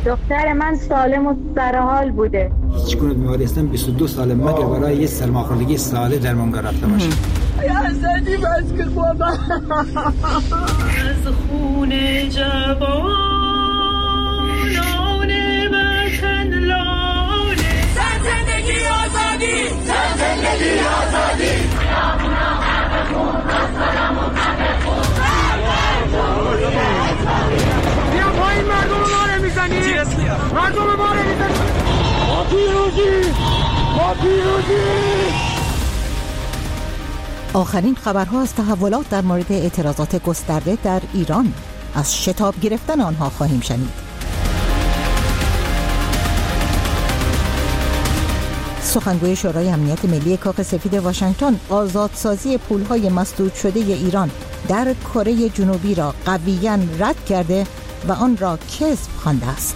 دختر من سالم و سرحال بوده. هیچ گونه بیمارستان 22 سال مگه برای یه سرماخوردگی ساده درمانگاه رفته باشه. حسنی بس که بابا از خون جوانان وطن لاله. زن زندگی آزادی، زن زندگی آزادی. خیابونا غرق خون، رفتارم و غرق خون. بیا پایین، مردم ما رو میزنی، مردم ما رو میزنی. ما پیروزی، ما پیروزی. آخرین خبرها از تحولات در مورد اعتراضات گسترده در ایران، از شتاب گرفتن آنها خواهیم شنید. سخنگوی شورای امنیت ملی کاخ سفید واشنگتن آزادسازی پولهای مسدود شده ایران در کره جنوبی را قویاً رد کرده و آن را کذب خوانده است.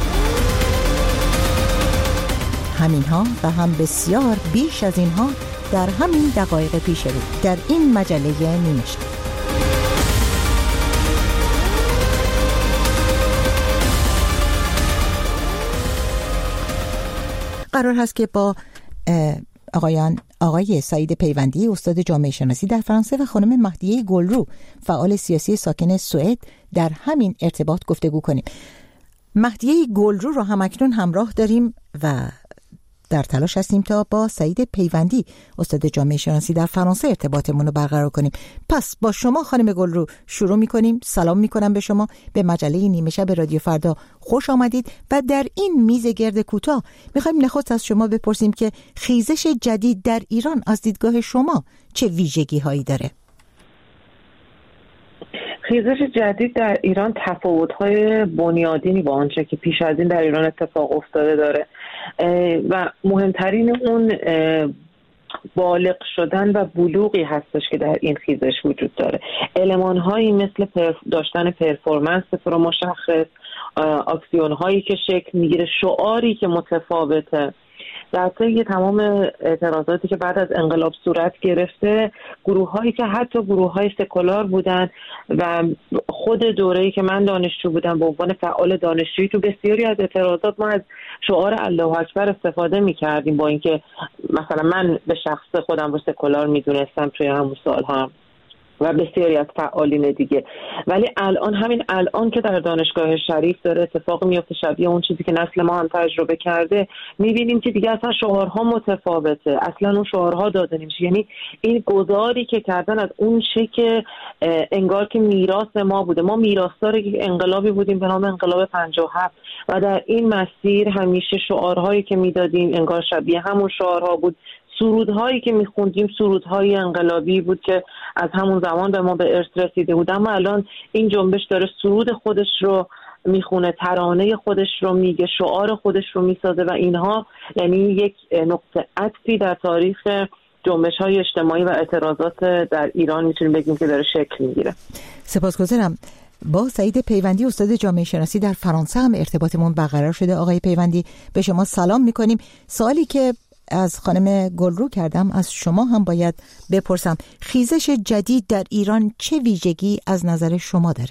همینها و هم بسیار بیش از اینها در همین دقایق پیش رو در این مجله نیمه شب. قرار هست که با آقای سعید پیوندی استاد جامعه شناسی در فرانسه و خانم مهدیه گلرو فعال سیاسی ساکن سوئد در همین ارتباط گفتگو کنیم. مهدیه گلرو رو هم اکنون همراه داریم و در تلاش هستیم تا با سعید پیوندی استاد جامعه شناسی در فرانسه ارتباطمون رو برقرار کنیم. پس با شما خانم گلرو شروع می‌کنیم. سلام می‌کنم به شما، به مجله نیمه شب رادیو فردا خوش آمدید و در این میز گرد کوتاه می‌خوایم نخست از شما بپرسیم که خیزش جدید در ایران از دیدگاه شما چه ویژگی‌هایی داره؟ خیزش جدید در ایران تفاوت‌های بنیادینی با آنچه که پیش از این در ایران اتفاق افتاده داره و مهمترین اون بالغ شدن و بلوغی هستش که در این خیزش وجود داره. المان‌هایی مثل داشتن پرفورمنس مشخص، اکسیون‌هایی که شکل میگیره، شعاری که متفاوته. در طی تمام اعتراضاتی که بعد از انقلاب صورت گرفته، گروه‌هایی که حتی گروه‌های سکولار بودن و خود دوره‌ای که من دانشجو بودم به عنوان فعال دانشجویی تو بسیاری از اعتراضات ما از شعار الله اکبر استفاده می‌کردیم، با اینکه مثلا من به شخص خودم رو سکولار می‌دونستم توی همون سال‌ها و بسیاری از فعالین دیگه. ولی همین الان که در دانشگاه شریف داره اتفاق میفته شبیه اون چیزی که نسل ما هم تجربه کرده، میبینیم که دیگه اصلا شعارها متفاوته، اصلا اون شعارها داده نمیشه. یعنی این گذاری که کردن از اون چه که انگار که میراث ما بوده، ما میراثدار انقلابی بودیم به نام انقلاب 57 و در این مسیر همیشه شعارهایی که میدادیم انگار شبیه همون شعارها بود. سرودهایی که میخوندیم سرودهای انقلابی بود که از همون زمان به ما به ارث رسیده بود، اما الان این جنبش داره سرود خودش رو میخونه، ترانه خودش رو میگه، شعار خودش رو میسازه و اینها یعنی یک نقطه عطفی در تاریخ جنبش‌های اجتماعی و اعتراضات در ایران میتونیم بگیم که داره شکل میگیره. سپاسگزارم. با سعید پیوندی استاد جامعه شناسی در فرانسه هم ارتباطمون برقرار شده. آقای پیوندی به شما سلام میکنیم. سوالی که از خانم گلرو کردم از شما هم باید بپرسم، خیزش جدید در ایران چه ویژگی از نظر شما داره؟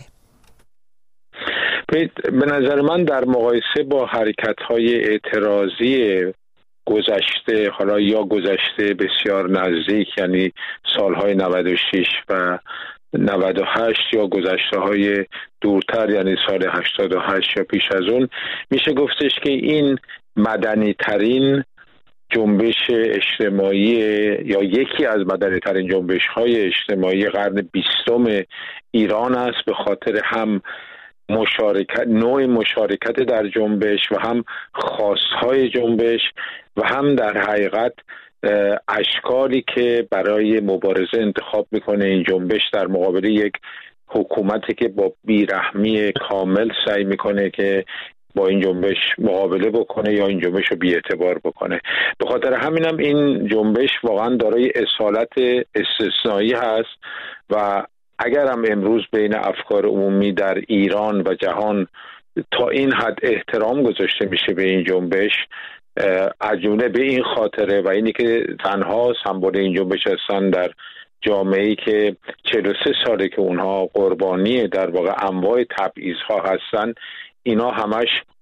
به نظر من در مقایسه با حرکت‌های اعتراضی گذشته، حالا یا گذشته بسیار نزدیک یعنی سالهای 96 و 98 یا گذشته‌های دورتر یعنی سال 88 یا پیش از اون، میشه گفتش که این مدنی ترین جنبش اجتماعی یا یکی از مدنی‌ترین جنبش‌های اجتماعی قرن 20 ایران است، به خاطر هم نوع مشارکت در جنبش و هم خواست‌های جنبش و هم در حقیقت اشکالی که برای مبارزه انتخاب میکنه این جنبش در مقابل یک حکومتی که با بیرحمی کامل سعی میکنه که با این جنبش مقابله بکنه یا این جنبش رو بی‌اعتبار بکنه. به خاطر همینم این جنبش واقعا دارای اصالت استثنایی هست و اگر هم امروز بین افکار عمومی در ایران و جهان تا این حد احترام گذاشته میشه به این جنبش، عجونه به این خاطره و اینی که تنها سمبل این جنبش هستن در جامعه‌ای که 43 ساله که اونها قربانی در واقع انواع تبعیض‌ها هستن، اینا همش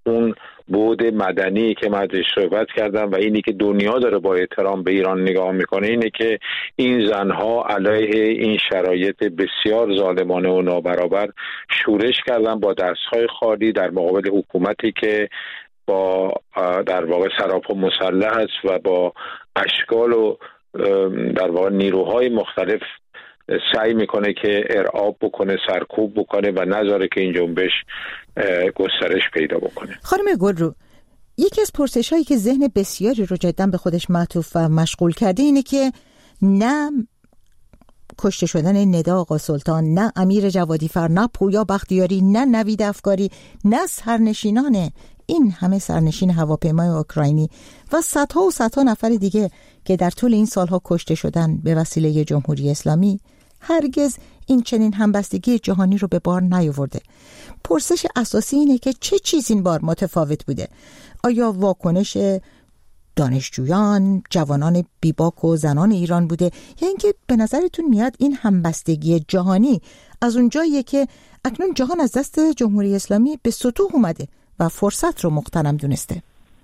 اون بعد مدنی که من ازش صحبت کردم و اینی که دنیا داره با احترام به ایران نگاه میکنه اینه که این زنها علیه این شرایط بسیار ظالمانه و نابرابر شورش کردن با دستهای خالی در مقابل حکومتی که با در واقع سراپا مسلح است و با اشکال و در واقع نیروهای مختلف سعی میکنه که ارعاب بکنه، سرکوب بکنه و نذاره که این جنبش گسترش پیدا بکنه. خانم گلرو، یکی از پرسش‌هایی که ذهن بسیاری رو جداً به خودش معطوف و مشغول کرده اینه که نه کشته شدن ندا آقا سلطان، نه امیر جوادیفر، نه پویا بختیاری، نه نوید افکاری، نه سرنشینان این همه سرنشین هواپیمای اوکراینی و صدها و صدها نفر دیگه که در طول این سالها کشته شدن به وسیله جمهوری اسلامی هرگز این چنین همبستگی جهانی رو به بار نیاورده. پرسش اساسی اینه که چه چیز این بار متفاوت بوده؟ آیا واکنش دانشجویان، جوانان بیباک و زنان ایران بوده یا اینکه به نظرتون میاد این همبستگی جهانی از اونجاییه که اکنون جهان از دست جمهوری اسلامی به سطوح اومده و فرصت رو مغتنم دونسته؟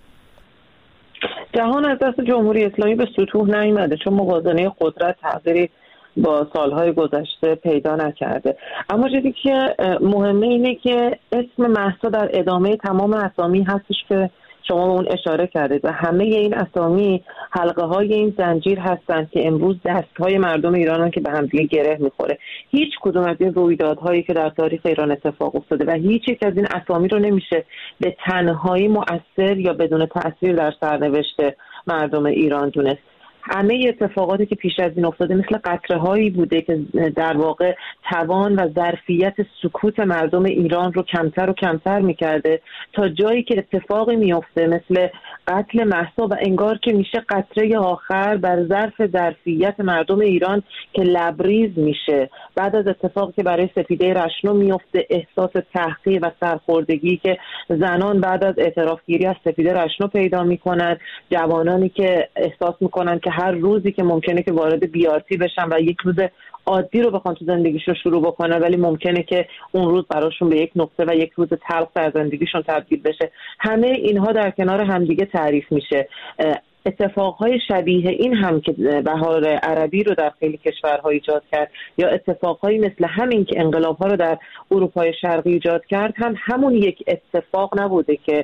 جهان از دست جمهوری اسلامی به سطوح نیامده، چون موازنه قدرت تغییری با سالهای گذشته پیدا نکرده. اما چیزی که مهمه اینه که اسم مهسا در ادامه تمام اسامی هستش که شما به اون اشاره کردید و همه این اسامی حلقه های این زنجیر هستند که امروز دستهای مردم ایران که به هم دیگه گره میخوره. هیچ کدوم از این رویدادهایی که در تاریخ ایران اتفاق افتاده و هیچ یک از این اسامی رو نمیشه به تنهایی مؤثر یا بدون تأثیر در سرنوشت مردم ایران دونست. همه اتفاقاتی که پیش از این افتاده مثل قطره‌هایی بوده که در واقع توان و ظرفیت سکوت مردم ایران رو کمتر و کمتر می‌کرده تا جایی که اتفاقی میفته مثل قتل مهسا و انگار که میشه قطره آخر بر ظرفیت مردم ایران که لبریز میشه. بعد از اتفاقی که برای سپیده رشنو میفته، احساس تحقیر و سرخوردگی که زنان بعد از اعترافگیری از سپیده رشنو پیدا میکنن، جوانانی که احساس میکنن که هر روزی که ممکنه که وارد بیارتی بشن و یک روز عادی رو بخوان تو زندگیشون شروع بکنن ولی ممکنه که اون روز براشون به یک نقطه و یک روز تلخ در زندگیشون تبدیل بشه. همه اینها در کنار همدیگه تعریف میشه. اتفاقهای شبیه این هم که بهار عربی رو در خیلی کشورها ایجاد کرد یا اتفاقهایی مثل همین که انقلاب‌ها رو در اروپای شرقی ایجاد کرد هم همون یک اتفاق نبوده که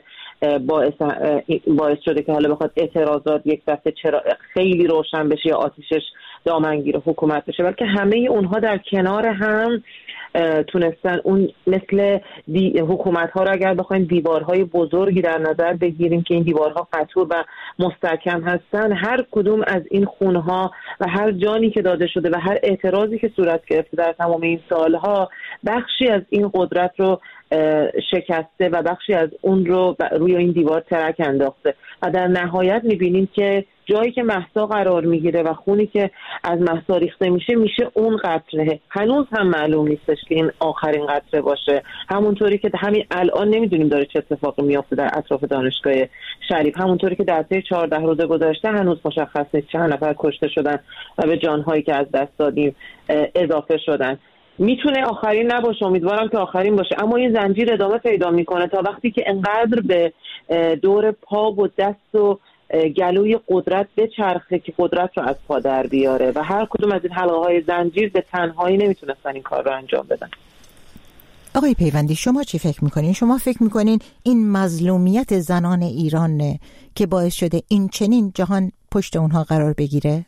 باعث شده که حالا بخواد اعتراضات یک دفعه چرا خیلی روشن بشه یا آتیشش دامنگیر حکومت بشه، بلکه همه اونها در کنار هم تونستن اون مثل حکومت ها رو اگر بخوایم دیوارهای بزرگی در نظر بگیریم که این دیوارها قطور و مستحکم هستن، هر کدوم از این خونها و هر جانی که داده شده و هر اعتراضی که صورت گرفته در تمام این سالها بخشی از این قدرت رو شکسته و بخشی از اون رو روی این دیوار ترک انداخته و در نهایت میبینیم که جایی که مهسا قرار میگیره و خونی که از مهسا ریخته میشه اون قطره. هنوز هم معلوم نیستش که این آخرین قطره باشه، همونطوری که همین الان نمیدونیم داره چه اتفاقی میفته در اطراف دانشگاه شریف، همونطوری که در طی 14 روز گذشته هنوز مشخص نیست چند نفر کشته شدن و به جانهایی که از دست دادیم اضافه شدن. میتونه آخرین نباشه، امیدوارم که آخرین باشه، اما این زنجیر ادامه پیدا میکنه تا وقتی که انقدر به دور پا و دست و گلوی قدرت بچرخه که قدرت رو از پا در بیاره و هر کدوم از این حلقه های زنجیر به تنهایی نمیتونستن این کار رو انجام بدن. آقای پیوندی، شما چی فکر میکنین؟ شما فکر میکنین این مظلومیت زنان ایران که باعث شده این چنین جهان پشت اونها قرار بگیره؟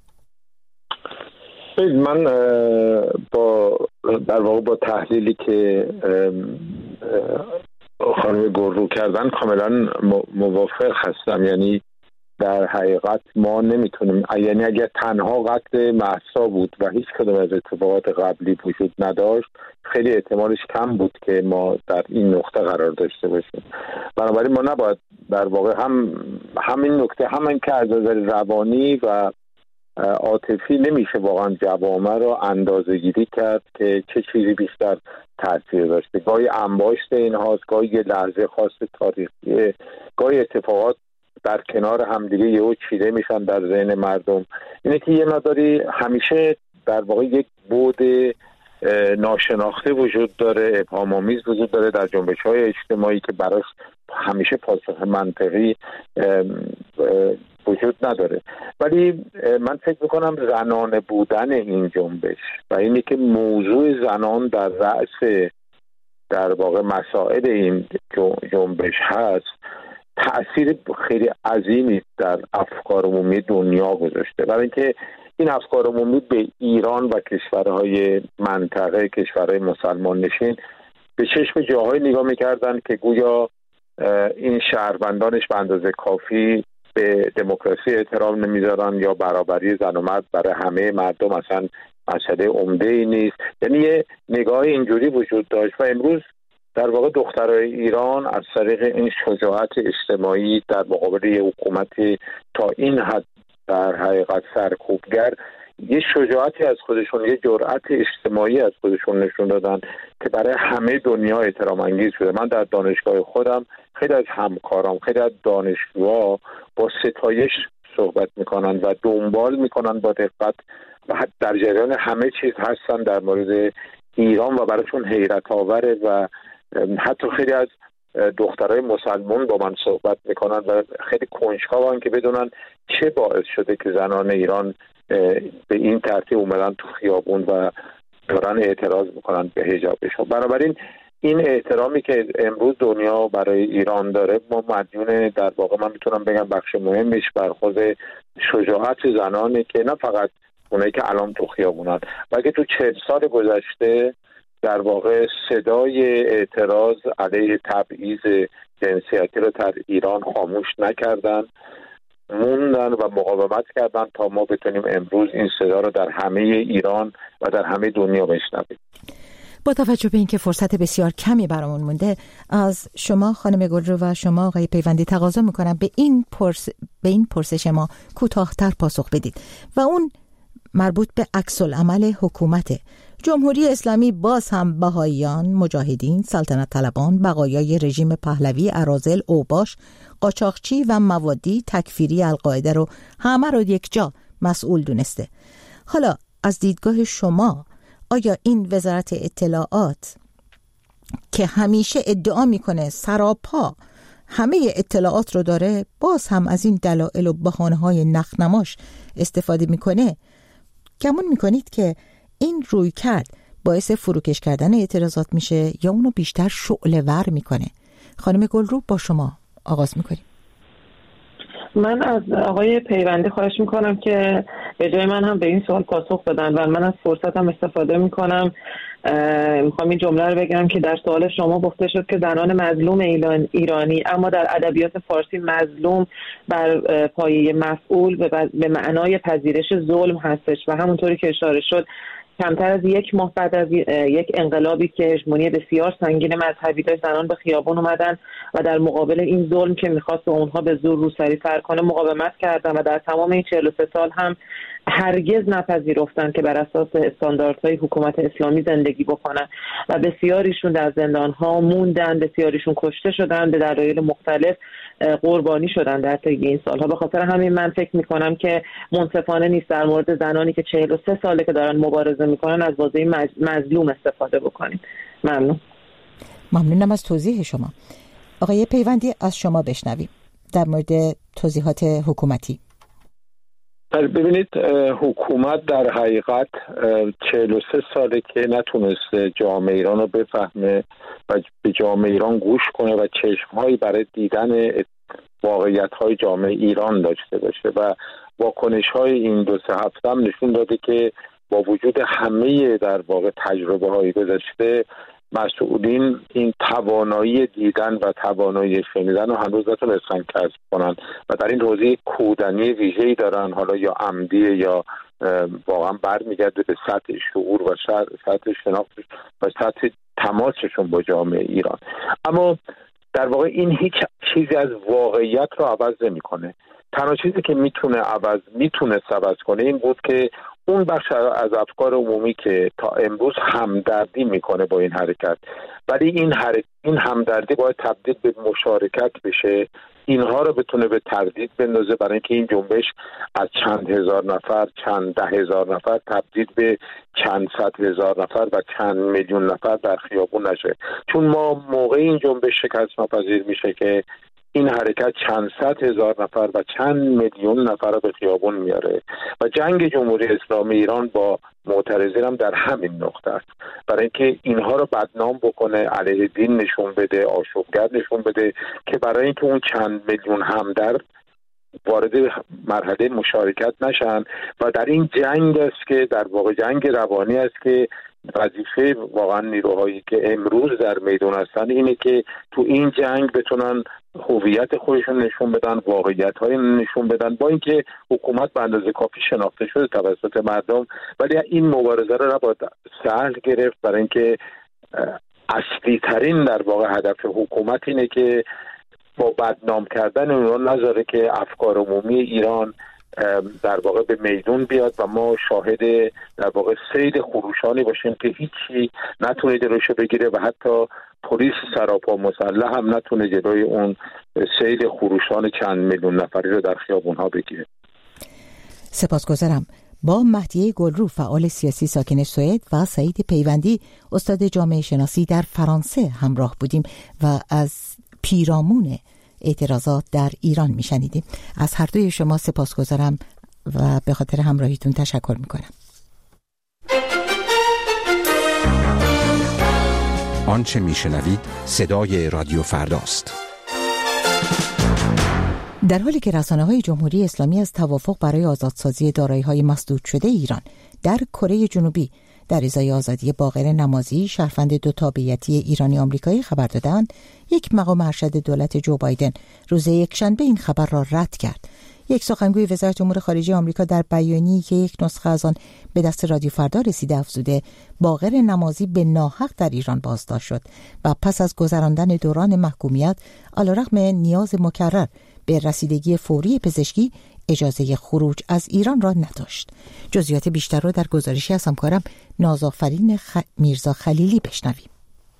من در واقع با تحلیلی که خانم گلرو کردن کاملا موافق هستم. یعنی در حقیقت ما نمیتونیم، یعنی اگر تنها قتل مهسا بود و هیچ کدوم از اتفاقات قبلی وجود نداشت، خیلی احتمالش کم بود که ما در این نقطه قرار داشته باشیم. بنابراین ما نباید در واقع همین نکته، همین که از نظر روانی و عاطفی نمیشه واقعا جوامع رو اندازه‌گیری کرد که چه چیزی بیشتر تاثیر داشته. گاهی انباشت این هاست، گاهی یه لحظه خاص تاریخیه، گاهی اتفاقات در کنار همدیگه یهو چیده میشن در ذهن مردم. اینه که یه مقداری همیشه در واقع یک بعد ناشناخته وجود داره، ابهام‌آمیز وجود داره در جنبش‌های اجتماعی که براش همیشه پاسخ منطقی وجود نداره. ولی من فکر میکنم زنانه بودن این جنبش و اینی که موضوع زنان در رأس در واقع مسائل این جنبش هست تأثیر خیلی عظیمی در افکار عمومی دنیا گذاشته، برای اینکه این افکار عمومی به ایران و کشورهای منطقه، کشورهای مسلمان نشین به چشم جاهای نگاه میکردن که گویا این شهروندانش به اندازه کافی به دموکراسی احترام نمیذارن یا برابری زن و مرد برای همه مردم اصلا مسئله عمده ای نیست. یعنی یه نگاه اینجوری وجود داشت و امروز در واقع دخترای ایران از طریق این شجاعت اجتماعی در مقابل یه حکومت تا این حد در حقیقت سرکوبگر یه شجاعتی از خودشون، یه جرأت اجتماعی از خودشون نشون دادن که برای همه دنیا احترام انگیز شده. من در دانشگاه خودم خیلی از همکارام، خیلی از دانشجوها با ستایش صحبت میکنن و دنبال میکنن با دقت و حتی در جریان همه چیز هستن در مورد ایران و براشون حیرت آوره و حتی خیلی از دخترای مسلمان با من صحبت میکنن و خیلی کنجکاون که بدونن چه باعث شده که زنان ایران به این ترتیب اومدن تو خیابون و دارن اعتراض میکنن به حجابشون. بنابراین این احترامی که امروز دنیا برای ایران داره ما مدیون در واقع من میتونم بگم بخش مهمش برخورد شجاعت زنانه که نه فقط اونایی که الان تو خیابونن بلکه تو 40 سال گذشته در واقع صدای اعتراض علیه تبعیض جنسیتی رو در ایران خاموش نکردن، موندن و مقاومت کردن تا ما بتونیم امروز این صدا رو در همه ایران و در همه دنیا بشنویم. با توجه به اینکه فرصت بسیار کمی برامون مونده، از شما خانم گلرو و شما آقای پیوندی تقاضا میکنم به این پرسش ما کوتاه‌تر پاسخ بدید و اون مربوط به عکس العمل حکومت جمهوری اسلامی باز هم بهائیان، مجاهدین، سلطنت طلبان، بقایای رژیم پهلوی، اراذل، اوباش، قاچاقچی و موادی تکفیری القاعده رو همه رو یک جا مسئول دونسته. حالا از دیدگاه شما آیا این وزارت اطلاعات که همیشه ادعا میکنه سراپا همه اطلاعات رو داره باز هم از این دلایل و بهانه‌های نخنماش استفاده میکنه؟ گمون میکنید که این روی کرد باعث فروکش کردن اعتراضات میشه یا اونو بیشتر شعله‌ور میکنه؟ خانم گلرو با شما آغاز میکنیم. من از آقای پیوندی خواهش میکنم که به جای من هم به این سوال پاسخ بدن و من از فرصتم استفاده میکنم. میخوام این جمله رو بگم که در سوال شما گفته شد که زنان مظلوم ایرانی، اما در ادبیات فارسی مظلوم بر پایه مفعول به معنای پذیرش ظلم هستش و همونطوری که اشاره شد کمتر از یک ماه بعد از یک انقلابی که هژمونی بسیار سنگین مذهبی داشت زنان به خیابان اومدن و در مقابل این ظلم که میخواست اونها به زور روسری سر کنه مقاومت کردن و در تمام این 43 سال هم هرگز نپذیرفتن که بر اساس استانداردهای حکومت اسلامی زندگی بکنن و بسیاریشون در زندان‌ها موندن، بسیاریشون کشته شدن، به دلایل مختلف قربانی شدن در طی این سالها. به خاطر همین من فکر میکنم که منصفانه نیست در مورد زنانی که 43 ساله که دارن مبارزه میکنن از واژه مظلوم استفاده بکنیم. ممنونم از توضیح شما. آقای پیوندی از شما بشنویم در مورد توضیحات حکومتی. ببینید حکومت در حقیقت 43 ساله که نتونسته جامعه ایران رو بفهمه و به جامعه ایران گوش کنه و چشمهایی برای دیدن واقعیت‌های جامعه ایران داشته باشه و واکنش‌های این 2-3 هفته هم نشون داده که با وجود همه در واقع تجربه‌های گذشته مسئولین این توانایی دیدن و توانایی شنیدن رو هنوز نتونستن کسب کنن و در این حوزه کودنی ویژه‌ای دارن، حالا یا عمدی یا واقعا برمیگرده به سطح شعور و سطح شناخت و سطح تماسشون با جامعه ایران. اما در واقع این هیچ چیزی از واقعیت رو عوض نمی‌کنه. تنها چیزی که میتونست عوض کنه این بود که اون بخش از افکار عمومی که تا امروز همدردی میکنه با این حرکت، ولی این همدردی باید تبدیل به مشارکت بشه، اینها رو بتونه به تردید بندازه، برای اینکه این جنبش از چند هزار نفر، چند ده هزار نفر تبدیل به چند صد هزار نفر و چند میلیون نفر در خیابون نشه. چون ما موقع این جنبش شکست ناپذیر میشه که این حرکت چند صد هزار نفر و چند میلیون نفر رو به خیابون میاره و جنگ جمهوری اسلامی ایران با معترضین هم در همین نقطه است، برای اینکه اینها رو بدنام بکنه، علیه دین نشون بده، آشوبگر نشون بده، که برای اینکه اون چند میلیون همدرد وارد مرحله مشارکت نشن. و در این جنگ است که در واقع جنگ روانی است که وظیفه واقعا نیروهایی که امروز در میدان هستن اینه که تو این جنگ بتونن هویت خودشون نشون بدن، واقعیت‌های نشون بدن، با اینکه حکومت به اندازه کافی شناخته شده توسط مردم، ولی این مبارزه رو نباید سهل گرفت، برای اینکه اصلی ترین در واقع هدف حکومت اینه که با بدنام کردن اونها نذاره که افکار عمومی ایران در واقع به میدون بیاد و ما شاهد در واقع سیل خروشانی باشیم که هیچی نتونه جلوشو بگیره و حتی پلیس سراپا مسلح هم نتونه جلوی اون سیل خروشان چند میلیون نفری رو در خیابون‌ها بگیره. سپاسگزارم. با مهدیه گلرو فعال سیاسی ساکن سوئد و سعید پیوندی استاد جامعه شناسی در فرانسه همراه بودیم و از پیرامون اعتراضات در ایران میشنیدیم. از هر دوی شما سپاسگزارم و به خاطر همراهیتون تشکر میکنم. آنچه میشنوید صدای رادیو فرداست. در حالی که رسانه‌های جمهوری اسلامی از توافق برای آزادسازی دارایی‌های مسدود شده ایران در کره جنوبی در ازای آزادی باقر نمازی شهروند دو تابعیتی ایرانی آمریکایی خبر دادند، یک مقام ارشد دولت جو بایدن روز یکشنبه این خبر را رد کرد. یک سخنگوی وزارت امور خارجه آمریکا در بیانیه‌ای که یک نسخه از آن به دست رادیو فردا رسیده افزوده باقر نمازی به ناحق در ایران بازداشت شد و پس از گذراندن دوران محکومیت علیرغم نیاز مکرر به رسیدگی فوری پزشکی اجازه خروج از ایران را نداشت. جزئیات بیشتر را در گزارشی از همکارم نازآفرین میرزا خلیلی بشنویم.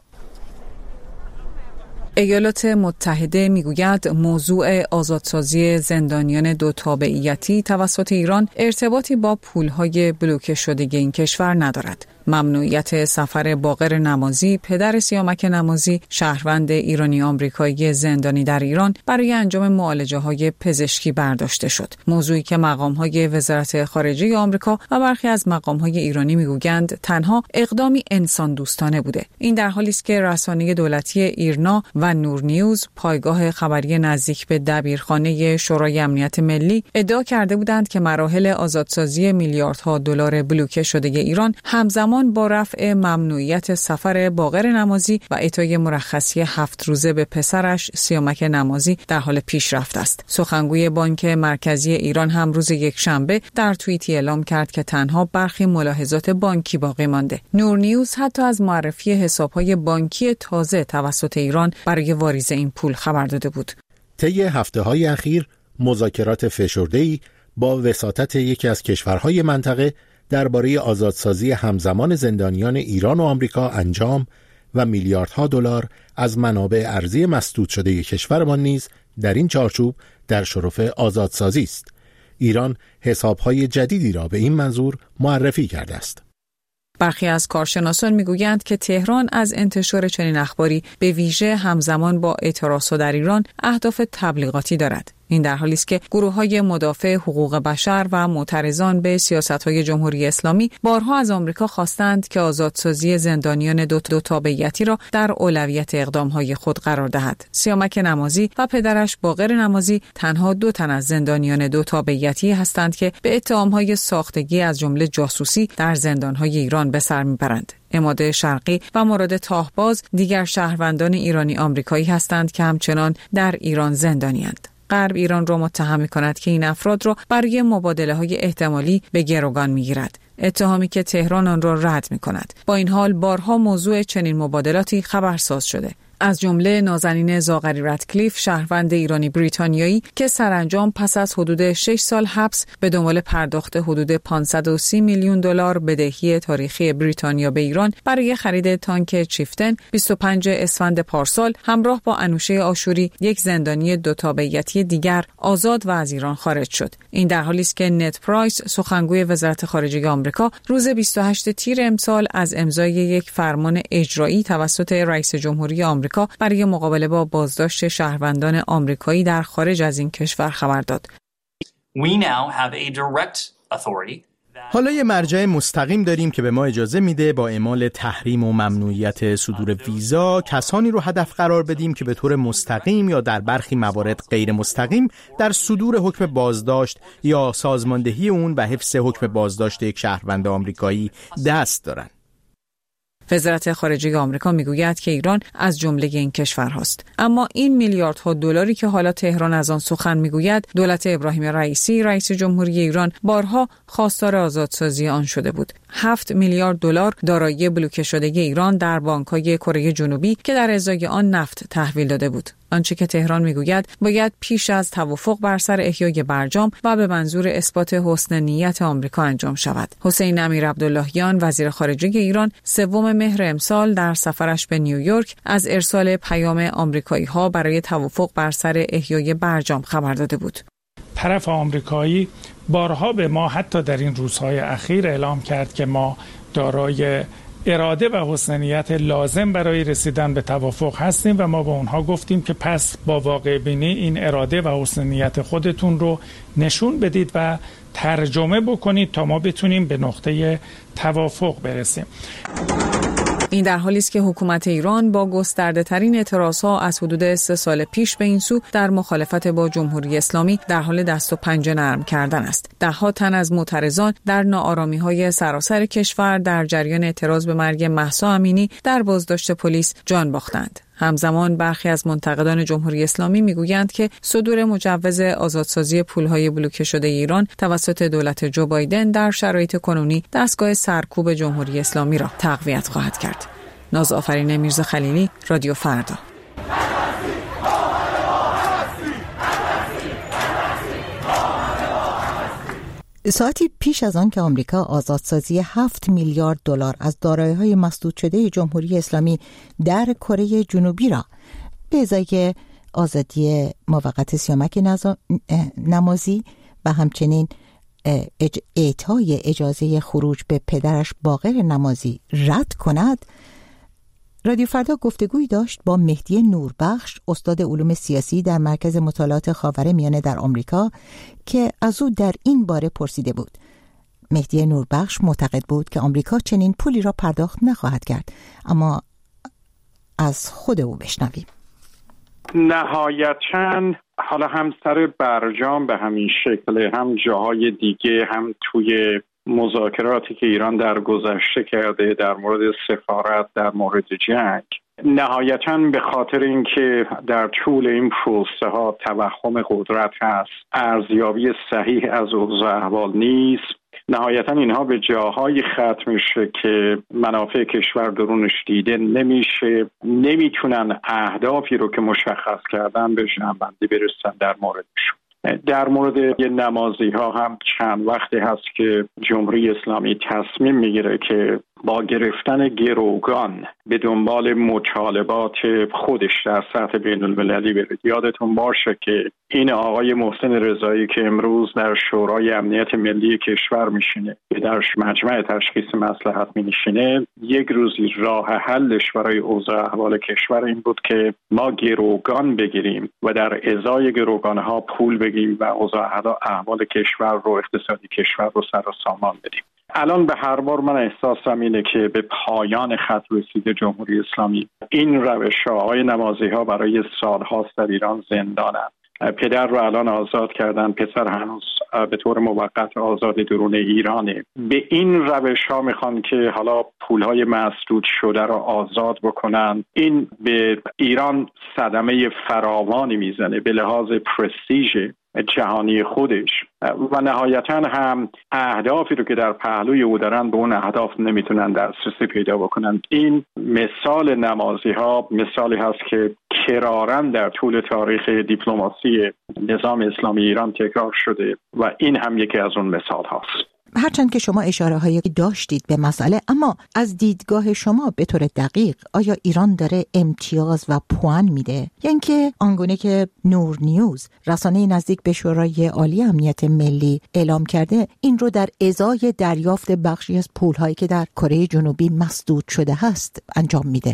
ایالات متحده میگوید موضوع آزادسازی زندانیان دو تابعیتی توسط ایران ارتباطی با پولهای بلوکه شده این کشور ندارد. ممنوعیت سفر باقر نمازی، پدر سیامک نمازی، شهروند ایرانی آمریکایی زندانی در ایران، برای انجام معالجه‌های پزشکی برداشته شد. موضوعی که مقام‌های وزارت خارجه آمریکا و برخی از مقام‌های ایرانی میگویند تنها اقدامی انسان دوستانه بوده. این در حالی است که رسانه دولتی ایرنا و نور نیوز، پایگاه خبری نزدیک به دبیرخانه شورای امنیت ملی، ادعا کرده بودند که مراحل آزادسازی میلیاردها دلار بلوکه شده ایران همزمان با رفع ممنوعیت سفر باقر نمازی و اعطای مرخصی 7 روزه به پسرش سیامک نمازی در حال پیشرفت است. سخنگوی بانک مرکزی ایران هم روز یکشنبه در توییتی اعلام کرد که تنها برخی ملاحظات بانکی باقی مانده. نور نیوز حتی از معرفی حساب‌های بانکی تازه توسط ایران برای واریز این پول خبر داده بود. طی هفته‌های اخیر مذاکرات فشرده‌ای با وساطت یکی از کشورهای منطقه درباره آزادسازی همزمان زندانیان ایران و آمریکا انجام و میلیاردها دلار از منابع ارزی مسدود شده کشورمان نیز در این چارچوب در شرف آزادسازی است. ایران حسابهای جدیدی را به این منظور معرفی کرده است. برخی از کارشناسان میگویند که تهران از انتشار چنین اخباری به ویژه همزمان با اعتراضات در ایران اهداف تبلیغاتی دارد. این در حالی است که گروه‌های مدافع حقوق بشر و معترضان به سیاست‌های جمهوری اسلامی بارها از آمریکا خواستند که آزادسازی زندانیان دو تابعیتی را در اولویت اقدام‌های خود قرار دهد. سیامک نمازی و پدرش باقر نمازی تنها 2 تن از زندانیان دو تابعیتی هستند که به اتهام‌های ساختگی از جمله جاسوسی در زندان‌های ایران به سر می‌برند. عماد شرقی و مراد تاهباز دیگر شهروندان ایرانی آمریکایی هستند که همچنان در ایران زندانی‌اند. غرب ایران را متهم می‌کند که این افراد را برای مبادله‌های احتمالی به گروگان می‌گیرد، اتهامی که تهران آن را رد می‌کند. با این حال بارها موضوع چنین مبادلاتی خبرساز شده. از جمله نازنین زاغری رادکلیف، شهروند ایرانی بریتانیایی که سرانجام پس از حدود 6 سال حبس به دنبال پرداخت حدود 530 میلیون دلار بدهی تاریخی بریتانیا به ایران برای خرید تانک چیفتن 25 اسفند پارسال همراه با انوشه آشوری، یک زندانی دو تابعیتی دیگر آزاد و از ایران خارج شد. این در حالی است که نت پرایس، سخنگوی وزارت خارجه آمریکا، روز 28 تیر امسال از امضای یک فرمان اجرایی توسط رئیس جمهوری آمریکا برای مقابله با بازداشت شهروندان آمریکایی در خارج از این کشور خبر داد. حالا یه مرجع مستقیم داریم که به ما اجازه میده با اعمال تحریم و ممنوعیت صدور ویزا کسانی رو هدف قرار بدیم که به طور مستقیم یا در برخی موارد غیر مستقیم در صدور حکم بازداشت یا سازماندهی اون و حفظ حکم بازداشت یک شهروند آمریکایی دست دارن. وزارت خارجه آمریکا میگوید که ایران از جمله این کشورهاست. اما این میلیاردها دلاری که حالا تهران از آن سخن میگوید، دولت ابراهیم رئیسی، رئیس جمهوری ایران، بارها خواستار آزادسازی آن شده بود. 7 میلیارد دلار دارایی بلوکه شده ایران در بانک‌های کره جنوبی که در ازای آن نفت تحویل داده بود. آنچه که تهران میگوید باید پیش از توافق بر سر احیای برجام و به منظور اثبات حسن نیت آمریکا انجام شود. حسین امیرعبداللهیان، وزیر خارجه ایران، 3 مهر امسال در سفرش به نیویورک از ارسال پیام آمریکایی‌ها برای توافق بر سر احیای برجام خبر داده بود. طرف آمریکایی بارها به ما حتی در این روزهای اخیر اعلام کرد که ما دارای اراده و حسن نیت لازم برای رسیدن به توافق هستیم و ما به اونها گفتیم که پس با واقع بینی این اراده و حسن نیت خودتون رو نشون بدید و ترجمه بکنید تا ما بتونیم به نقطه توافق برسیم. این در حالی است که حکومت ایران با گسترده ترین اعتراضها از حدود 3 سال پیش به این سو در مخالفت با جمهوری اسلامی در حال دست و پنجه نرم کردن است. ده‌ها تن از معترضان در ناآرامی‌های سراسر کشور در جریان اعتراض به مرگ مهسا امینی در بازداشت پلیس جان باختند. همزمان برخی از منتقدان جمهوری اسلامی میگویند که صدور مجوز آزادسازی پولهای بلوکه شده ایران توسط دولت جو بایدن در شرایط کنونی دستگاه سرکوب جمهوری اسلامی را تقویت خواهد کرد. نازآفرین میرزا خلیلی، رادیو فردا. ساعتی پیش از آن که آمریکا آزادسازی 7 میلیارد دلار از دارایی‌های مسدود شده جمهوری اسلامی در کره جنوبی را به ازای آزادی موقت سیامک نمازی و همچنین اعطای اجازه خروج به پدرش باقر نمازی رد کند، رادیو فردا گفتگویی داشت با مهدی نوربخش، استاد علوم سیاسی در مرکز مطالعات خاورمیانه در آمریکا، که از او در این باره پرسیده بود. مهدی نوربخش معتقد بود که آمریکا چنین پولی را پرداخت نخواهد کرد، اما از خود او بشنویم. نهایتاً حالا هم سر برجام به همین شکل، هم جاهای دیگه، هم توی مذاکراتی که ایران در گذشته کرده در مورد سفارت، در مورد جنگ، نهایتاً به خاطر اینکه در طول این پروسه ها توهم قدرت هست، ارزیابی صحیح از اوضاع احوال نیست، نهایتاً اینها به جاهای ختم میشه که منافع کشور درونش دیده نمیشه، نمیتونن اهدافی رو که مشخص کردن به جمع‌بندی برسن در موردشون. در مورد نمازی ها هم چند وقتی هست که جمهوری اسلامی تصمیم میگیره که با گرفتن گروگان به دنبال مطالبات خودش در سطح بین المللی بره. یادتون باشه که این آقای محسن رضایی که امروز در شورای امنیت ملی کشور میشینه، در مجمع تشخیص مصلحت مینشینه، یک روزی راه حلش برای اوضاع احوال کشور این بود که ما گروگان بگیریم و در ازای گروگان ها پول بگیریم و اوضاع احوال کشور رو، اقتصادی کشور رو سر و سامان بدیم. الان به هر بار من احساسم اینه که به پایان خط رسیده جمهوری اسلامی. این روش آقای نمازی ها برای سالهاست در ایران زندانند. پدر رو الان آزاد کردن، پسر هنوز به طور موقت آزاد درون ایرانه. به این روش ها میخوان که حالا پولهای مسدود شده رو آزاد بکنن. این به ایران صدمه فراوانی میزنه به لحاظ پرستیژ جهانی خودش و نهایتاً هم اهدافی رو که در پهلوی او دارن به اون اهداف نمیتونن دسترسی پیدا بکنن. این مثال نمازی ها مثالی هست که کراراً در طول تاریخ دیپلماسی نظام اسلامی ایران تکرار شده و این هم یکی از اون مثال هاست. هرچند که شما اشاره هایی داشتید به مسئله، اما از دیدگاه شما به طور دقیق آیا ایران داره امتیاز و پوان میده یا اینکه آنگونه که نور نیوز رسانه نزدیک به شورای عالی امنیت ملی اعلام کرده این رو در ازای دریافت بخشی از پولهایی که در کره جنوبی مسدود شده هست انجام میده؟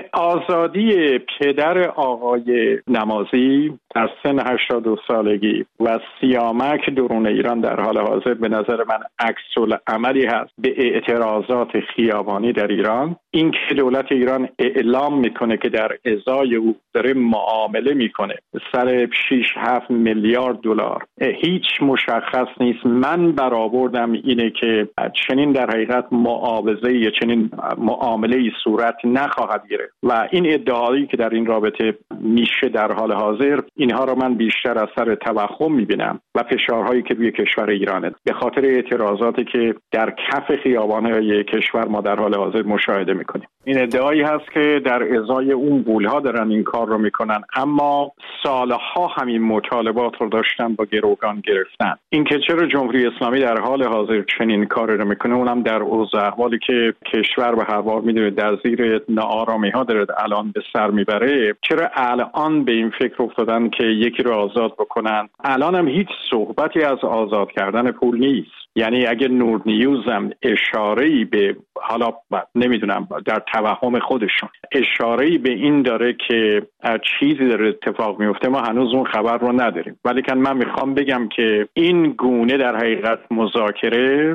آزادی پدر آقای نمازی در سن 82 سالگی و سیامک درون ایران در حال حاضر به نظر من عکس‌العملی هست به اعتراضات خیابانی در ایران. این که دولت ایران اعلام میکنه که در ازای او داره معامله میکنه سر 6-7 میلیارد دلار هیچ مشخص نیست. من برآوردم اینه که چنین در حقیقت معاوضه یا چنین معامله‌ای صورت نخواهد گرفت و این ادعایی که در این رابطه میشه در حال حاضر اینها رو من بیشتر از سر توهم میبینم و فشارهایی که روی کشور ایرانه به خاطر اعتراضاتی که در کف خیابان‌های کشور ما در حال حاضر مشاهده میکنیم. این ادعایی هست که در ازای اون قولها دارن این کار رو میکنن، اما سالها همین مطالبات رو داشتن با گروگان گرفتن. این که چرا جمهوری اسلامی در حال حاضر چنین کاری رو میکنه اونم در اوضاع احوالی که کشور به هر حال میدونه در زیر ناآرامی ها داره الان به سر میبره، چرا الان به این فکر افتادن که یکی رو آزاد بکنن؟ الان هم هیچ صحبتی از آزاد کردن پول نیست. یعنی اگه نور نیوز هم اشاره‌ای به حالا نمیدونم در توهم خودشون اشاره‌ای به این داره که چیزی داره اتفاق میفته، ما هنوز اون خبر رو نداریم. ولی که من میخوام بگم که این گونه در حقیقت مذاکره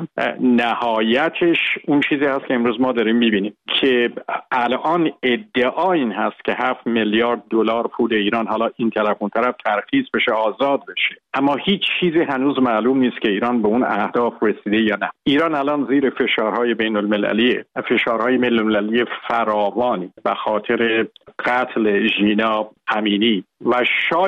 نهایتش اون چیزی هست که امروز ما داریم میبینیم که الان ادعا این هست که 7 میلیارد دلار پول ایران حالا این طرف اون طرف ترخیص بشه آزاد بشه، اما هیچ چیزی هنوز معلوم نیست که ایران به اون اهداف رسیده یا نه. ایران الان زیر فشارهای بین‌المللی، فشارهای بین‌المللی فراوانی به خاطر قتل ژینا امینی و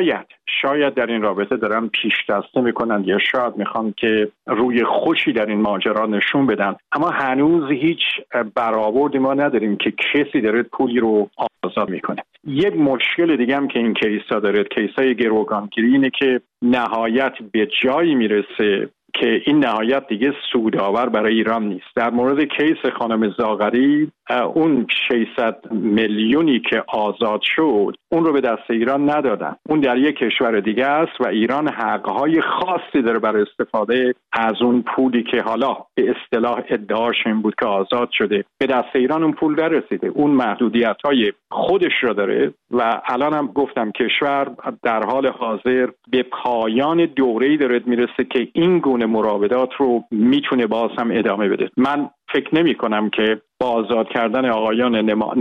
شاید در این رابطه دارن پیش دسته میکنن یا شاید میخوان که روی خوشی در این ماجرا نشون بدن، اما هنوز هیچ برآوردی ما نداریم که کسی داره پولی رو آزاد میکنه. یک مشکل دیگه هم که این کیسا داره، کیسای گروگانگیری، اینه که نهایت به جایی میرسه که این نهایت دیگه سودآور برای ایران نیست. در مورد کیس خانم زاغری اون 600 میلیونی که آزاد شد اون رو به دست ایران ندادن، اون در یک کشور دیگه است و ایران حقهای خاصی داره برای استفاده از اون پولی که حالا به اصطلاح ادعاش این بود که آزاد شده. به دست ایران اون پول نرسیده، اون محدودیت‌های خودش رو داره و الان هم گفتم کشور در حال حاضر به پایان دوره‌ای داره میرسه که این گونه مراودات رو میتونه باز هم ادامه بده. من فکر نمی کنم که با آزاد کردن آقایان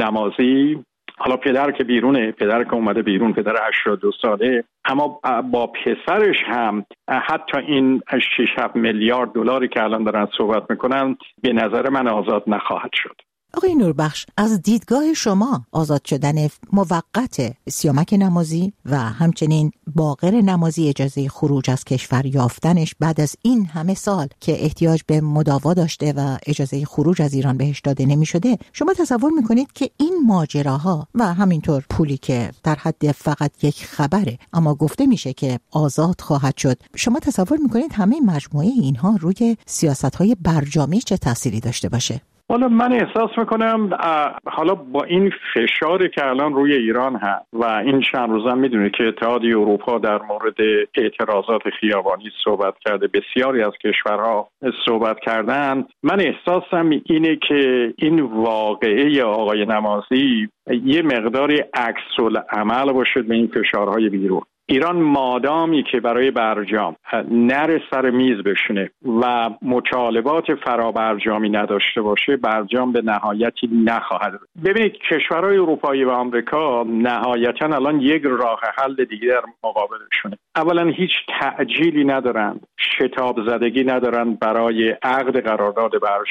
نمازی، حالا پدر که بیرونه، پدر که اومده بیرون، پدر 82 ساله، اما با پسرش هم حتی این 6-7 میلیارد دلاری که الان دارن صحبت میکنن به نظر من آزاد نخواهد شد. آقای نوربخش، از دیدگاه شما آزاد شدن موقت سیامک نمازی و همچنین باقر نمازی اجازه خروج از کشور یافتنش بعد از این همه سال که احتیاج به مداوا داشته و اجازه خروج از ایران بهش داده نمی شده، شما تصور میکنید که این ماجراها و همینطور پولی که در حد فقط یک خبره اما گفته میشه که آزاد خواهد شد، شما تصور میکنید همه مجموعه اینها روی سیاست‌های برجامی چه تأثیری داشته باشه؟ حالا من احساس میکنم حالا با این فشاری که الان روی ایران هست و این چند روزا میدونه که اتحادیه اروپا در مورد اعتراضات خیابانی صحبت کرده، بسیاری از کشورها صحبت کردن، من احساسم اینه که این واقعه آقای نمازی یه مقداری عکس‌العمل باشه به این فشارهای بیرون. ایران مادامی که برای برجام نره سر میز بشونه و مطالبات فرابرجامی نداشته باشه، برجام به نهایتی نخواهد. ببینید کشورهای اروپایی و آمریکا نهایتا الان یک راه حل دیگه در مقابلشونه. اولا هیچ تعجیلی ندارن، شتاب زدگی ندارن برای عقد قرارداد برجام.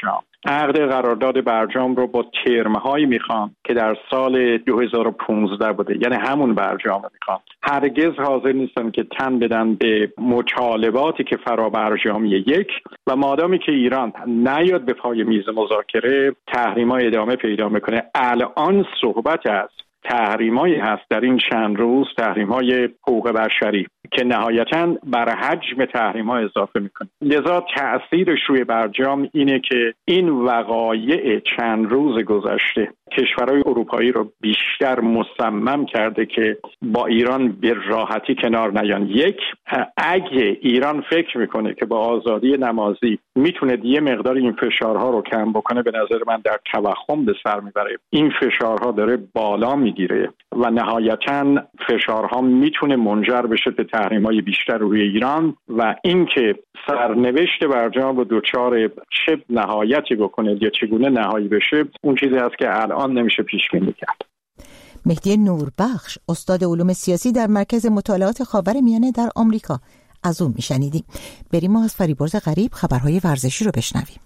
عقد قرارداد برجام رو با ترم‌هایی میخوان که در سال 2015 بوده، یعنی همون برجام رو میخوان. هرگز حاضر نیستن که تن بدن به مطالباتی که فرابرجامی یک و مادامی که ایران نیاد به پای میز مذاکره تحریم‌ها ادامه پیدا میکنه. الان صحبت از تحریم‌هایی هست در این چند روز، تحریم‌های حقوق بشری که نهایتاً بر حجم تحریم‌ها اضافه میکنه. لذا تأثیرش روی برجام اینه که این وقایع چند روز گذشته کشورهای اروپایی رو بیشتر مصمم کرده که با ایران به راحتی کنار نیان. یک، اگه ایران فکر میکنه که با آزادی نمازی میتونه یه مقدار این فشارها رو کم بکنه، به نظر من در توهم به سر میبره. این فشارها داره بالا میگیره و نهایتاً فشارها میتونه منجر بشه به تحریم‌های بیشتر روی ایران و اینکه سرنوشت برجام رو دچار چه نهایتی بکنه یا چگونه نهایی بشه، اون چیزی است که الان نمیشه پیش بینی کرد. مهدی نوربخش، استاد علوم سیاسی در مرکز مطالعات خاورمیانه در آمریکا، از اون میشنیدیم. بریم ما از فریبرز غریب خبرهای ورزشی رو بشنویم.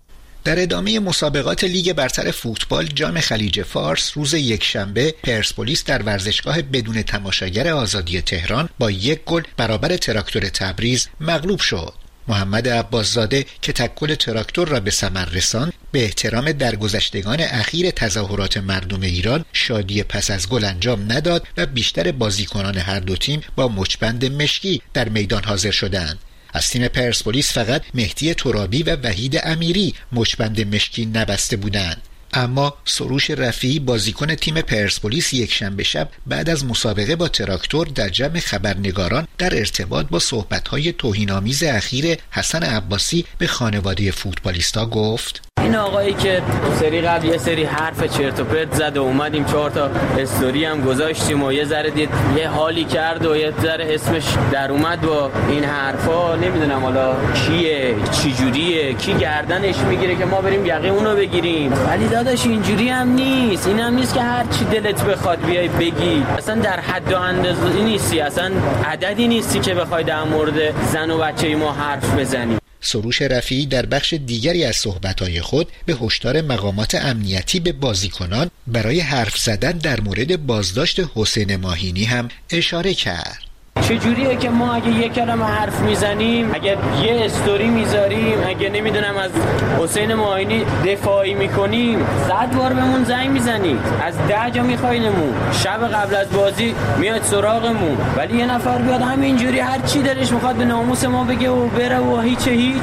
در ادامه مسابقات لیگ برتر فوتبال جام خلیج فارس روز یکشنبه پرسپولیس در ورزشگاه بدون تماشاگر آزادی تهران با 1 گل برابر تراکتور تبریز مغلوب شد. محمد عباسزاده که تکل تراکتور را به ثمر رساند، به احترام درگذشتگان اخیر تظاهرات مردم ایران شادی پس از گل انجام نداد و بیشتر بازیکنان هر دو تیم با مچبند مشکی در میدان حاضر شدند. از تیم پرسپولیس فقط مهدی ترابی و وحید امیری مچبند مشکی نبسته بودند. اما سروش رفیعی بازیکن تیم پرسپولیس یکشنبه شب بعد از مسابقه با تراکتور در جمع خبرنگاران در ارتباط با صحبت‌های توهین‌آمیز اخیر حسن عباسی به خانواده فوتبالیستا گفت: این آقایی که سری قبل یه سری حرف چرت و پرت زد و اومدیم 4 تا استوری هم گذاشتیم و یه ذره دید یه حالی کرد و یه ذره اسمش در اومد با این حرفا، نمیدونم حالا کیه، چی جوریه، کی گردنش میگیره که ما بریم یقه اونو بگیریم. ولی داداش اینجوری هم نیست، این هم نیست که هر چی دلت بخواد بیای بگی. اصلا در حد و اندازه نیستی، اصلا عددی نیستی که بخوای در مورد زن و بچه ما حرف بزنی. سروش رفیعی در بخش دیگری از صحبت‌های خود به هشدار مقامات امنیتی به بازیکنان برای حرف زدن در مورد بازداشت حسین ماهینی هم اشاره کرد. چجوریه که ما اگه یک کلمه حرف میزنیم، اگه یه استوری میذاریم، اگه نمیدونم از حسین ماهینی دفاعی میکنیم، 100 بار بهمون زنگ میزنید، از 10 جا میخواینمون، شب قبل از بازی میاد سراغمون، ولی یه نفر بیاد همینجوری هر چی دلش میخواد به ناموس ما بگه و بره و هیچ.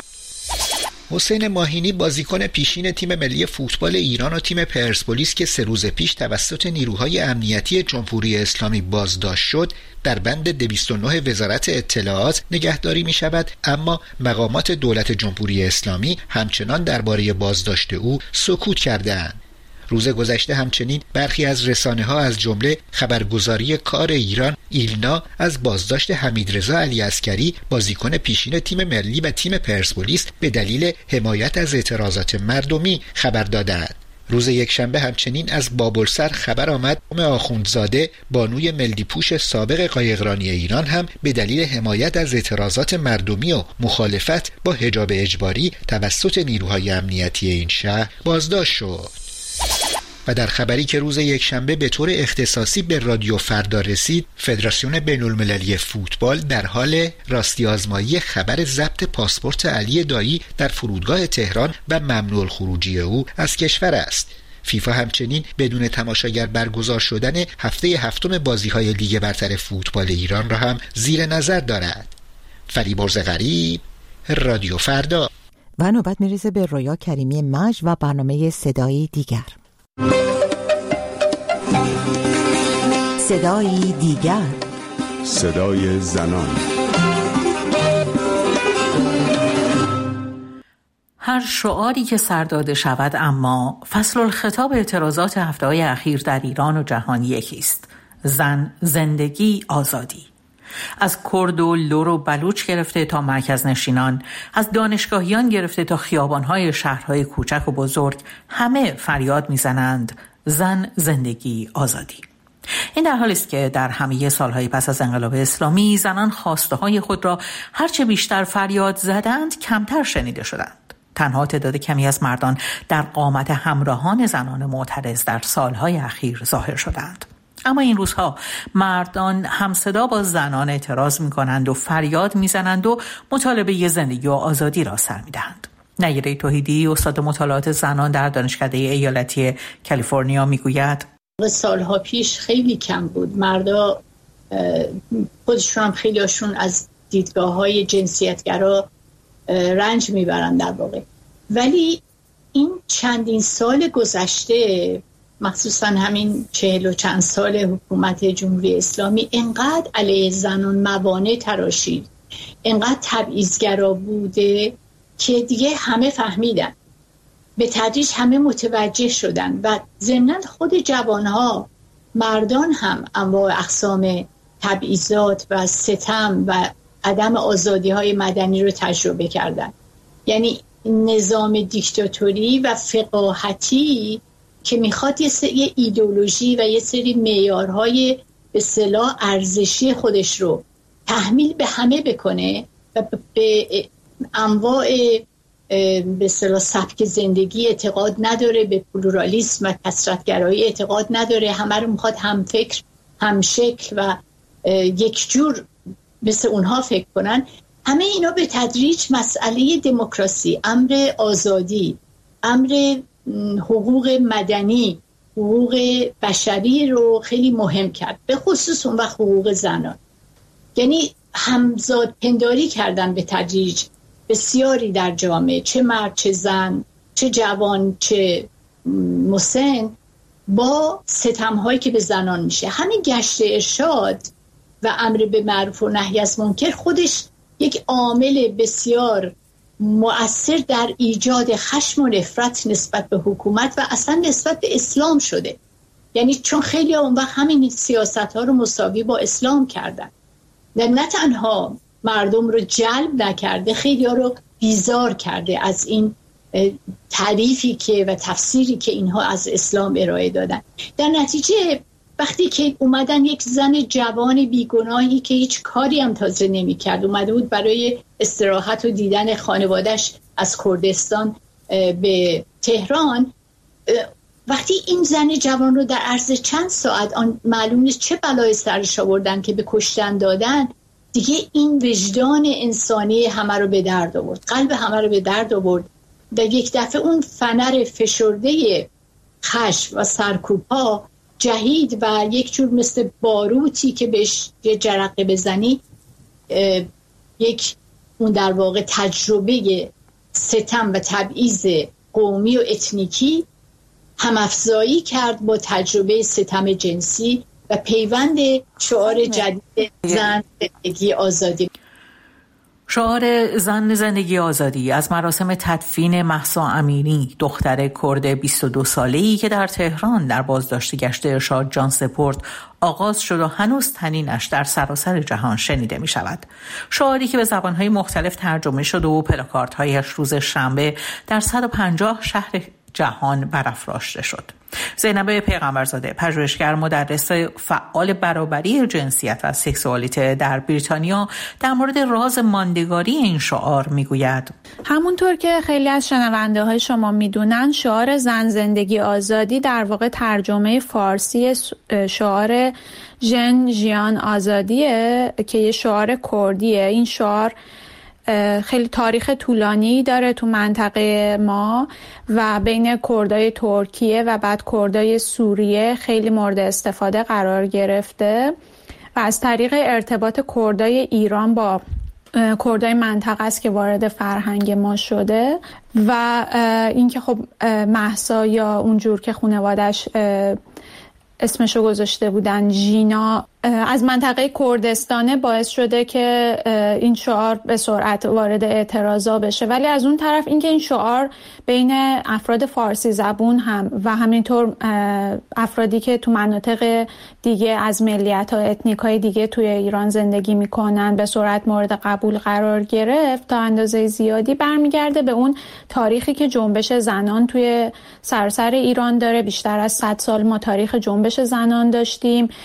حسین ماهینی بازیکن پیشین تیم ملی فوتبال ایران و تیم پرسپولیس که 3 روز پیش توسط نیروهای امنیتی جمهوری اسلامی بازداشت شد، در بند 209 وزارت اطلاعات نگهداری می شود، اما مقامات دولت جمهوری اسلامی همچنان درباره بازداشت او سکوت کردند. روز گذشته همچنین برخی از رسانه‌ها از جمله خبرگزاری کار ایران ایلنا از بازداشت حمیدرضا علیعسکری بازیکن پیشین تیم ملی و تیم پرسپولیس به دلیل حمایت از اعتراضات مردمی خبر دادند. روز یکشنبه همچنین از بابلسر خبر آمد آخوندزاده بانوی ملی‌پوش سابق قایقرانی ایران هم به دلیل حمایت از اعتراضات مردمی و مخالفت با حجاب اجباری توسط نیروهای امنیتی این شهر بازداشت شد. و در خبری که روز یکشنبه به طور اختصاصی به رادیو فردا رسید، فدراسیون بین‌المللی فوتبال در حال راستی آزمایی خبر ضبط پاسپورت علی دایی در فرودگاه تهران و ممنوع الخروجی او از کشور است. فیفا همچنین بدون تماشاگر برگزار شدن هفته 7 بازی‌های لیگ برتر فوتبال ایران را هم زیر نظر دارد. فریبرز غریب، رادیو فردا. و نوبت میرسه به رویا کریمی مج و برنامه صدایی دیگر. صدایی دیگر، صدای زنان. هر شعاری که سر داده شود، اما فصل الخطاب اعتراضات هفته‌های اخیر در ایران و جهان یکیست: زن، زندگی، آزادی. از کرد و لور و بلوچ گرفته تا مرکز نشینان، از دانشگاهیان گرفته تا خیابان‌های شهرهای کوچک و بزرگ، همه فریاد می‌زنند: زن، زندگی، آزادی. این در حالی است که در همه سالهای پس از انقلاب اسلامی زنان خواسته‌های خود را هرچه بیشتر فریاد زدند کمتر شنیده شدند. تنها تعداد کمی از مردان در قامت همراهان زنان معترض در سالهای اخیر ظاهر شدند. اما این روزها مردان همصدا با زنان اعتراض می‌کنند و فریاد می‌زنند و مطالبه زندگی و آزادی را سر می‌دهند. نیره توحیدی، استاد مطالعات زنان در دانشکده ایالتی کالیفرنیا میگوید سالها پیش خیلی کم بود. مردا خودشون هم خیلی هاشون از دیدگاه‌های جنسیتگرا رنج میبرند در واقع. ولی این چندین سال گذشته، مخصوصا همین 40 و چند سال حکومت جمهوری اسلامی، انقدر علیه زنان موانع تراشید، انقدر تبعیض‌گرا بوده که دیگه همه فهمیدن، به تدریج همه متوجه شدن و ضمناً خود جوانها، مردان هم انواع اقسام تبعیضات و ستم و عدم آزادی‌های مدنی رو تجربه کردن. یعنی نظام دیکتاتوری و فقاهتی که میخواد یه سری ایدئولوژی و یه سری معیارهای به اصطلاح ارزشی خودش رو تحمیل به همه بکنه و به انواع به اصطلاح سبک زندگی اعتقاد نداره، به پلورالیسم و کثرت‌گرایی اعتقاد نداره، همه رو میخواد هم فکر، هم شکل و یک جور مثل اونها فکر کنن. همه اینا به تدریج مسئله دموکراسی، امر آزادی، امر حقوق مدنی، حقوق بشری رو خیلی مهم کرد، به خصوص اون وقت حقوق زنان. یعنی همزاد پنداری کردن به تدریج بسیاری در جامعه، چه مرد چه زن، چه جوان چه مسن، با ستم‌هایی که به زنان میشه. همین گشت ارشاد و امر به معروف و نهی از منکر خودش یک عامل بسیار مؤثر در ایجاد خشم و نفرت نسبت به حکومت و اصلا نسبت به اسلام شده. یعنی چون خیلی اون وقت همین سیاست‌ها رو مساوی با اسلام کردن و نه تنها مردم رو جلب نکرده، خیلی ها رو بیزار کرده از این تعریفی که و تفسیری که اینها از اسلام ارائه دادن. در نتیجه وقتی که اومدن یک زن جوان بیگناهی که هیچ کاری هم تازه نمی کرد، اومده بود برای استراحت و دیدن خانوادش از کردستان به تهران، وقتی این زن جوان رو در عرض چند ساعت معلوم نیست چه بلای سرش آوردن که به کشتن دادن، دیگه این وجدان انسانی همه رو به درد آورد، قلب همه رو به درد آورد و یک دفعه اون فنر فشرده خشم و سرکوب‌ها جهید و یک جور مثل باروتی که بهش یه جرقه بزنی، یک اون در واقع تجربه ستم و تبعیض قومی و اتنیکی همافزایی کرد با تجربه ستم جنسی و پیوند شعار جدید زن زندگی آزادی. شعار زن زندگی آزادی از مراسم تدفین مهسا امینی، دختر کرد 22 ساله‌ای که در تهران در بازداشت گشت ارشاد جان سپرد آغاز شد و هنوز طنینش در سراسر جهان شنیده می شود. شعاری که به زبانهای مختلف ترجمه شد و پلاکاردهایش روز شنبه در 150 شهر جهان برافراشته شد. زینب پیغمبرزاده، پژوهشگر، مدرس فعال برابری جنسیت و سکسوالیته در بریتانیا، در مورد راز ماندگاری این شعار میگوید: همونطور که خیلی از شنونده های شما میدونن، شعار زن زندگی آزادی در واقع ترجمه فارسی شعار ژن ژیان آزادیه که یه شعار کردیه. این شعار خیلی تاریخ طولانی داره تو منطقه ما و بین کردای ترکیه و بعد کردای سوریه خیلی مورد استفاده قرار گرفته و از طریق ارتباط کردای ایران با کردای منطقه است که وارد فرهنگ ما شده و اینکه خب مهسا یا اونجور که خانواده‌اش اسمشو گذاشته بودن ژینا از منطقه کردستانه باعث شده که این شعار به سرعت وارد اعتراضا بشه. ولی از اون طرف اینکه این شعار بین افراد فارسی زبون هم و همینطور افرادی که تو مناطق دیگه از ملیت ها اتنیک های دیگه توی ایران زندگی میکنن به سرعت مورد قبول قرار گرفت، تا اندازه زیادی برمیگرده به اون تاریخی که جنبش زنان توی سراسر ایران داره. بیشتر از 100 سال ما تاریخ جنبش زنان داشتیم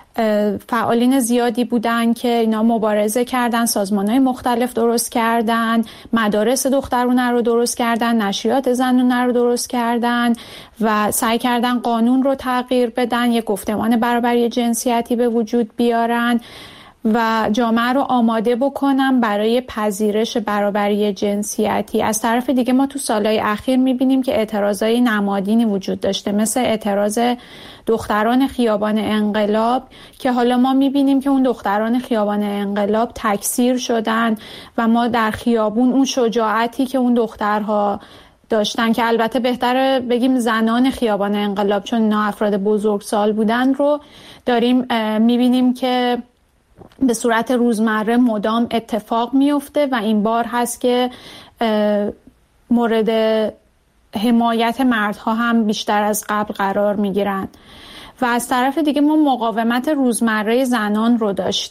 فعالین زیادی بودن که اینا مبارزه کردن، سازمان‌های مختلف درست کردن، مدارس دخترونه رو درست کردن، نشریات زنونه رو درست کردن و سعی کردن قانون رو تغییر بدن، یک گفتمان برابری جنسیتی به وجود بیارن و جامعه رو آماده بکنم برای پذیرش برابری جنسیتی. از طرف دیگه ما تو سالهای اخیر میبینیم که اعتراضای نمادینی وجود داشته، مثل اعتراض دختران خیابان انقلاب که حالا ما میبینیم که اون دختران خیابان انقلاب تکثیر شدن و ما در خیابون اون شجاعتی که اون دخترها داشتن، که البته بهتره بگیم زنان خیابان انقلاب چون اینا افراد بزرگسال بودن، رو داریم میبینیم که به صورت روزمره مدام اتفاق میفته و این بار هست که مورد حمایت مردها هم بیشتر از قبل قرار میگیرن. و از طرف دیگه ما مقاومت روزمره زنان رو داشتیم.